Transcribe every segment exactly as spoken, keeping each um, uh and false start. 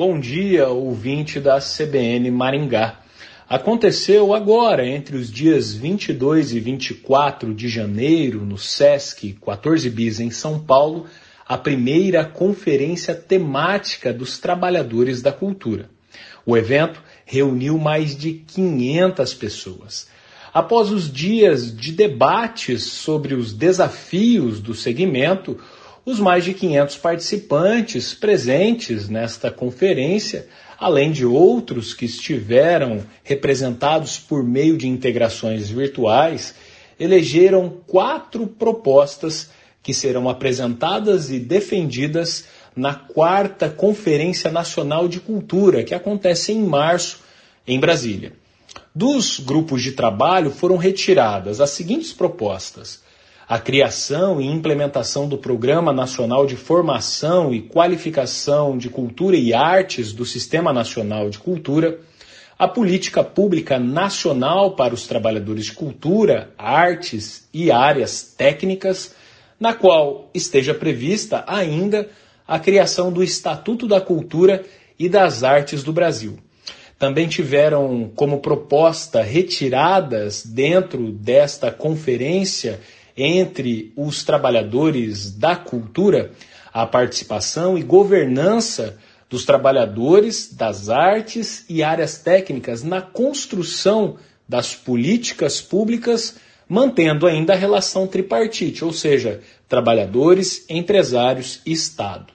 Bom dia, ouvinte da C B N Maringá. Aconteceu agora, entre os dias vinte e dois e vinte e quatro de janeiro, no Sesc quatorze bis em São Paulo, a primeira conferência temática dos trabalhadores da cultura. O evento reuniu mais de quinhentas pessoas. Após os dias de debates sobre os desafios do segmento, os mais de quinhentos participantes presentes nesta conferência, além de outros que estiveram representados por meio de integrações virtuais, elegeram quatro propostas que serão apresentadas e defendidas na quarta Conferência Nacional de Cultura, que acontece em março, em Brasília. Dos grupos de trabalho foram retiradas as seguintes propostas: a criação e implementação do Programa Nacional de Formação e Qualificação de Cultura e Artes do Sistema Nacional de Cultura, a Política Pública Nacional para os Trabalhadores de Cultura, Artes e Áreas Técnicas, na qual esteja prevista ainda a criação do Estatuto da Cultura e das Artes do Brasil. Também tiveram como proposta retiradas dentro desta conferência entre os trabalhadores da cultura a participação e governança dos trabalhadores das artes e áreas técnicas na construção das políticas públicas, mantendo ainda a relação tripartite, ou seja, trabalhadores, empresários e Estado.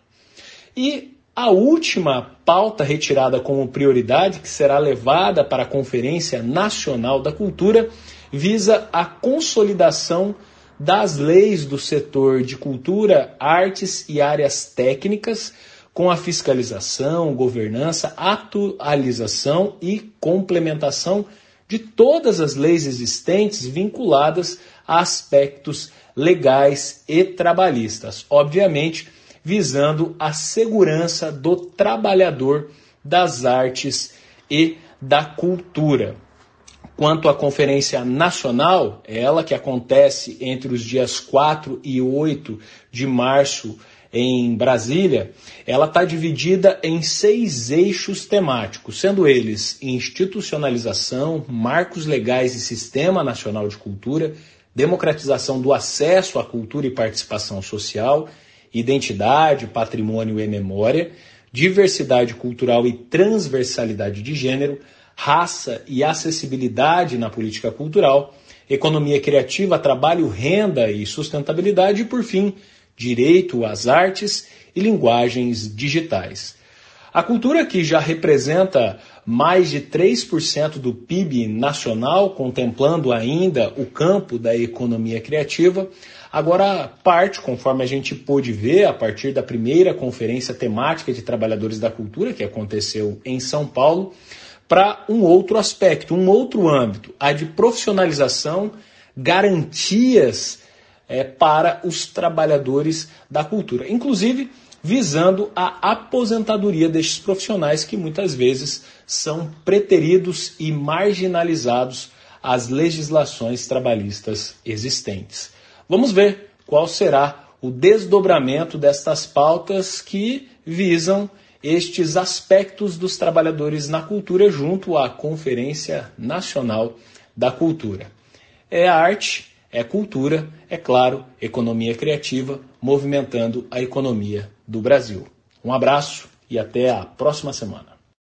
E a última pauta retirada como prioridade, que será levada para a Conferência Nacional da Cultura, visa a consolidação das leis do setor de cultura, artes e áreas técnicas, com a fiscalização, governança, atualização e complementação de todas as leis existentes vinculadas a aspectos legais e trabalhistas, obviamente visando a segurança do trabalhador das artes e da cultura. Quanto à Conferência Nacional, ela que acontece entre os dias quatro e oito de março em Brasília, ela está dividida em seis eixos temáticos, sendo eles institucionalização, marcos legais e sistema nacional de cultura, democratização do acesso à cultura e participação social, identidade, patrimônio e memória, diversidade cultural e transversalidade de gênero, raça e acessibilidade na política cultural, economia criativa, trabalho, renda e sustentabilidade e, por fim, direito às artes e linguagens digitais. A cultura, que já representa mais de três por cento do P I B nacional, contemplando ainda o campo da economia criativa, agora parte, conforme a gente pôde ver, a partir da primeira conferência temática de trabalhadores da cultura, que aconteceu em São Paulo, para um outro aspecto, um outro âmbito, a de profissionalização, garantias é, para os trabalhadores da cultura, inclusive visando a aposentadoria destes profissionais que muitas vezes são preteridos e marginalizados às legislações trabalhistas existentes. Vamos ver qual será o desdobramento destas pautas que visam estes aspectos dos trabalhadores na cultura junto à Conferência Nacional da Cultura. É arte, é cultura, é claro, economia criativa, movimentando a economia do Brasil. Um abraço e até a próxima semana.